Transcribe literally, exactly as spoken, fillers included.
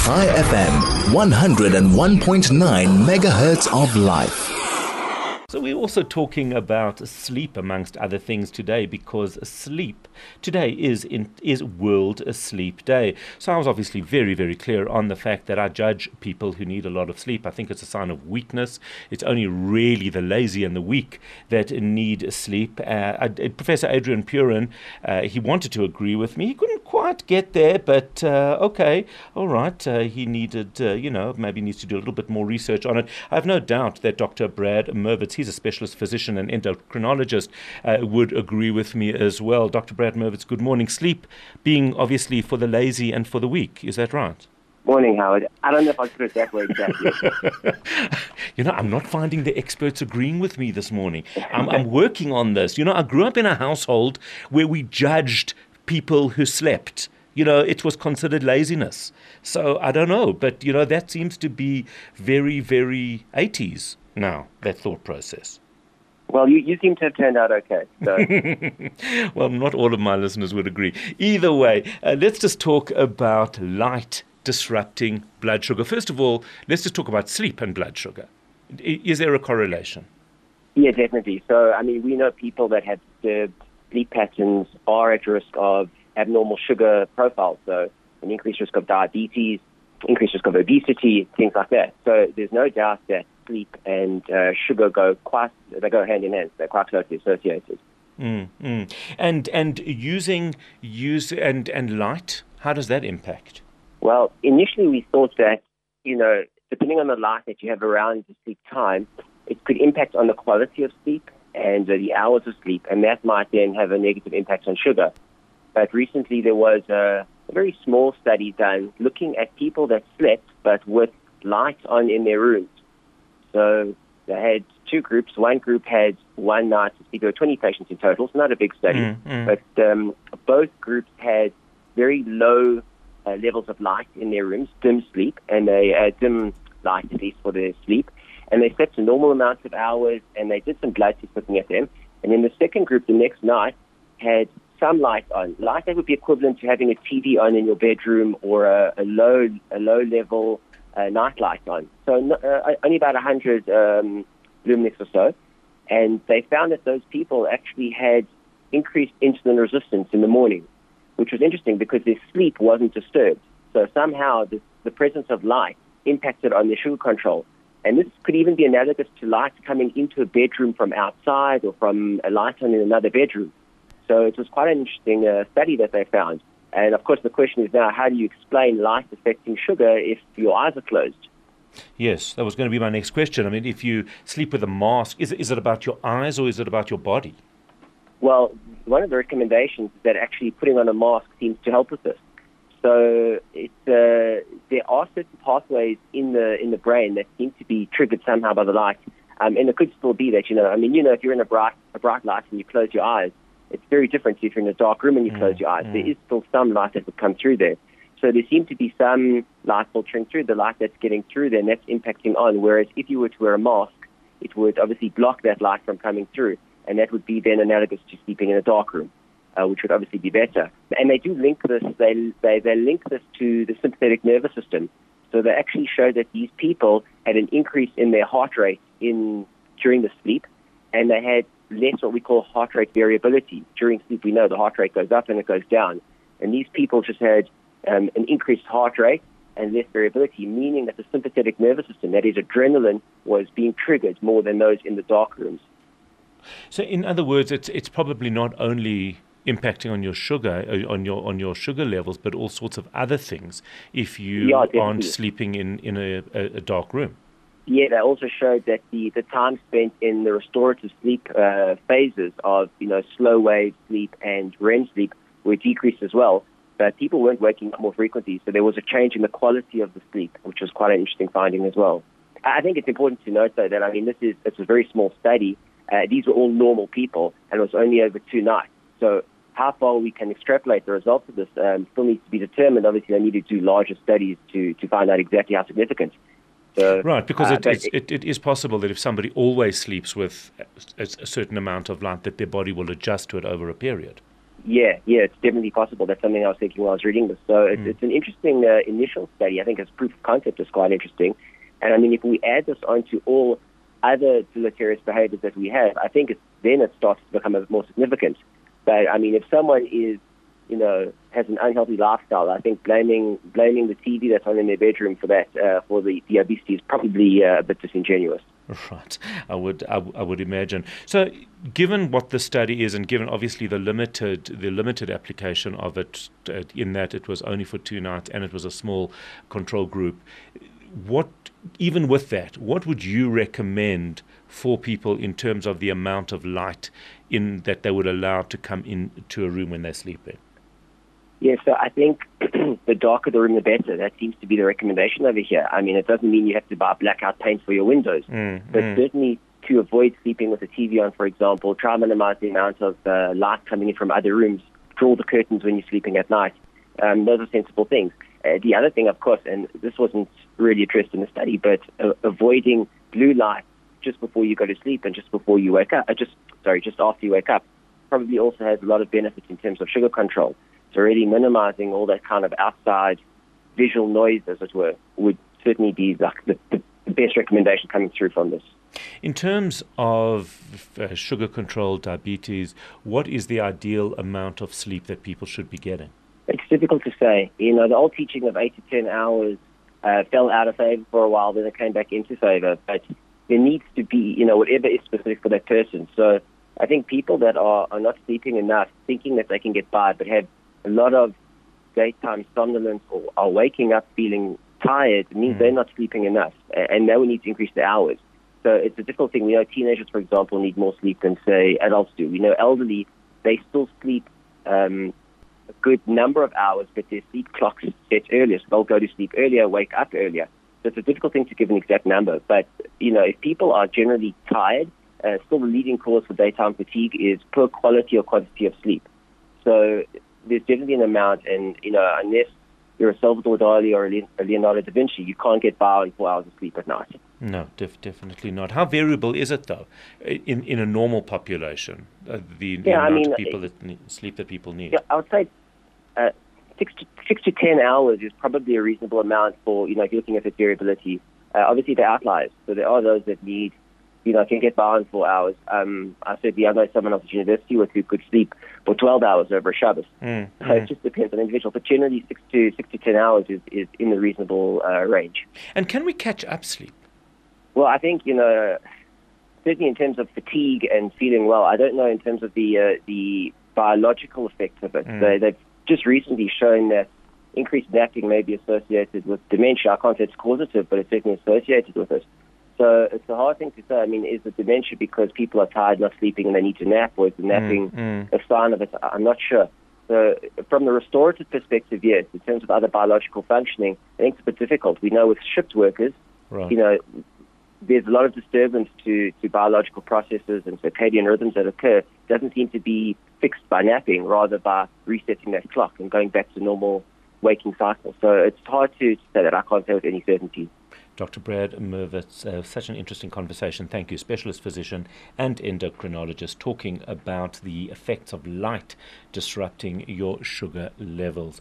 High F M, one oh one point nine megahertz of life. So we're also talking about sleep amongst other things today, because sleep today is in, is World Sleep Day. So I was obviously very, very clear on the fact that I judge people who need a lot of sleep. I think it's a sign of weakness. It's only really the lazy and the weak that need sleep. Uh, I, Professor Adrian Purin, uh, he wanted to agree with me. He couldn't quite get there, but uh, okay, all right. Uh, he needed, uh, you know, maybe needs to do a little bit more research on it. I have no doubt that Doctor Brad Mervitz, he's a specialist physician and endocrinologist, uh, would agree with me as well. Doctor Brad Mervitz, good morning. Sleep being obviously for the lazy and for the weak, is that right? Morning, Howard. I don't know if I put it that way exactly. You know, I'm not finding the experts agreeing with me this morning. I'm, I'm working on this. You know, I grew up in a household where we judged people who slept. You know, it was considered laziness. So I don't know, but, you know, that seems to be very, very eighties now, that thought process. Well, you, you seem to have turned out okay. So. Well, not all of my listeners would agree. Either way, uh, let's just talk about light disrupting blood sugar. First of all, let's just talk about sleep and blood sugar. Is there a correlation? Yeah, definitely. So, I mean, we know people that have disturbed sleep patterns are at risk of abnormal sugar profiles, so an increased risk of diabetes, increased risk of obesity, things like that. So there's no doubt that sleep and uh, sugar go quite, they go hand in hand. They're quite closely associated. Mm, mm. And and using use and, and light, how does that impact? Well, initially we thought that, you know, depending on the light that you have around the sleep time, it could impact on the quality of sleep and uh, the hours of sleep, and that might then have a negative impact on sugar. But recently there was a, a very small study done looking at people that slept but with lights on in their rooms. So they had two groups. One group had one night to sleep. There were twenty patients in total. It's not a big study. Mm, mm. But um, both groups had very low uh, levels of light in their rooms, dim sleep, and they uh, dim light at least for their sleep. And they slept a normal amount of hours, and they did some blood tests looking at them. And then the second group the next night had some light on. Light that would be equivalent to having a T V on in your bedroom or a, a low a low level uh, night light on. So uh, only about one hundred um, lumens or so. And they found that those people actually had increased insulin resistance in the morning, which was interesting because their sleep wasn't disturbed. So somehow the, the presence of light impacted on their sugar control. And this could even be analogous to light coming into a bedroom from outside or from a light on in another bedroom. So it was quite an interesting uh, study that they found. And of course, the question is now, how do you explain light affecting sugar if your eyes are closed? Yes, that was going to be my next question. I mean, if you sleep with a mask, is it, is it about your eyes or is it about your body? Well, one of the recommendations is that actually putting on a mask seems to help with this. So it's, uh, there are certain pathways in the in the brain that seem to be triggered somehow by the light. Um, and it could still be that, you know, I mean, you know, if you're in a bright, a bright light and you close your eyes, it's very different if you're in a dark room and you mm, close your eyes. Mm. There is still some light that would come through there. So there seems to be some light filtering through, the light that's getting through there, and that's impacting on. Whereas if you were to wear a mask, it would obviously block that light from coming through, and that would be then analogous to sleeping in a dark room, uh, which would obviously be better. And they do link this, they, they, they link this to the sympathetic nervous system. So they actually show that these people had an increase in their heart rate in during the sleep, and they had less what we call heart rate variability. During sleep, we know the heart rate goes up and it goes down. And these people just had um, an increased heart rate and less variability, meaning that the sympathetic nervous system, that is adrenaline, was being triggered more than those in the dark rooms. So in other words, it's it's probably not only impacting on your sugar, on your on your sugar levels, but all sorts of other things if you yeah, aren't sleeping in, in a, a dark room. Yeah, they also showed that the, the time spent in the restorative sleep uh, phases of, you know, slow wave sleep and R E M sleep were decreased as well. But people weren't waking up more frequently, so there was a change in the quality of the sleep, which was quite an interesting finding as well. I think it's important to note, though, that, I mean, this is it's a very small study. Uh, these were all normal people, and it was only over two nights. So how far we can extrapolate the results of this um, still needs to be determined. Obviously, they need to do larger studies to, to find out exactly how significant. So, right, because uh, it, it's, it, it is possible that if somebody always sleeps with a, a certain amount of light, that their body will adjust to it over a period. Yeah, yeah, it's definitely possible. That's something I was thinking while I was reading this. So it's, Mm. it's an interesting uh, initial study. I think as proof of concept is quite interesting. And I mean, if we add this onto all other deleterious behaviors that we have, I think it's, then it starts to become a bit more significant. But I mean, if someone is, you know, has an unhealthy lifestyle, I think blaming blaming the T V that's on in their bedroom for that, uh, for the, the obesity is probably uh, a bit disingenuous. Right, I would, I, w- I would imagine. So, given what the study is, and given obviously the limited, the limited application of it, uh, in that it was only for two nights and it was a small control group, what, even with that, what would you recommend for people in terms of the amount of light in that they would allow to come into a room when they're sleeping? Yeah, so I think the darker the room, the better. That seems to be the recommendation over here. I mean, it doesn't mean you have to buy blackout paint for your windows, Mm, but mm. certainly to avoid sleeping with a T V on, for example, try and minimize the amount of uh, light coming in from other rooms. Draw the curtains when you're sleeping at night. Um, those are sensible things. Uh, the other thing, of course, and this wasn't really addressed in the study, but uh, avoiding blue light just before you go to sleep and just before you wake up, uh, just sorry, just after you wake up, probably also has a lot of benefits in terms of sugar control. So really minimizing all that kind of outside visual noise, as it were, would certainly be like the, the best recommendation coming through from this. In terms of uh, sugar control, diabetes, what is the ideal amount of sleep that people should be getting? It's difficult to say. You know, the old teaching of eight to ten hours uh, fell out of favor for a while, then it came back into favor. But there needs to be, you know, whatever is specific for that person. So I think people that are, are not sleeping enough, thinking that they can get by, but have a lot of daytime somnolence or are waking up feeling tired, it means mm. they're not sleeping enough, and they will need to increase the hours. So it's a difficult thing. We know teenagers, for example, need more sleep than, say, adults do. We know elderly, they still sleep um, a good number of hours, but their sleep clocks set earlier, so they'll go to sleep earlier, wake up earlier. So it's a difficult thing to give an exact number. But, you know, if people are generally tired, uh, still the leading cause for daytime fatigue is poor quality or quantity of sleep. So there's definitely an amount, and, you know, unless you're a Salvador Dali or a Leonardo da Vinci, you can't get by on four hours of sleep at night. No, def- definitely not. How variable is it, though, in in a normal population, uh, the, the yeah, amount I mean, of people that need, sleep that people need? Yeah, I would say uh, six, to, six to ten hours is probably a reasonable amount for, you know, if you're looking at the variability. Uh, obviously, they're outliers, so there are those that need, you know, can get by on four hours. Um, I certainly I know someone else at university with who could sleep for twelve hours over a Shabbos. Mm, So mm. it just depends on the individual. But generally, six to six to ten hours is, is in the reasonable uh, range. And can we catch up sleep? Well, I think, you know, certainly in terms of fatigue and feeling well, I don't know in terms of the uh, the biological effects of it. Mm. They, they've just recently shown that increased napping may be associated with dementia. I can't say it's causative, but it's certainly associated with it. So it's a hard thing to say. I mean, is it dementia because people are tired, not sleeping, and they need to nap, or is the napping mm, mm. a sign of it? I'm not sure. So from the restorative perspective, yes. In terms of other biological functioning, I think it's a bit difficult. We know with shift workers, Right. you know, there's a lot of disturbance to, to biological processes and circadian rhythms that occur. It doesn't seem to be fixed by napping, rather by resetting that clock and going back to normal waking cycle. So it's hard to, to say that. I can't say with any certainty. Doctor Brad Merwitz, uh, such an interesting conversation. Thank you. Specialist physician and endocrinologist, talking about the effects of light disrupting your sugar levels.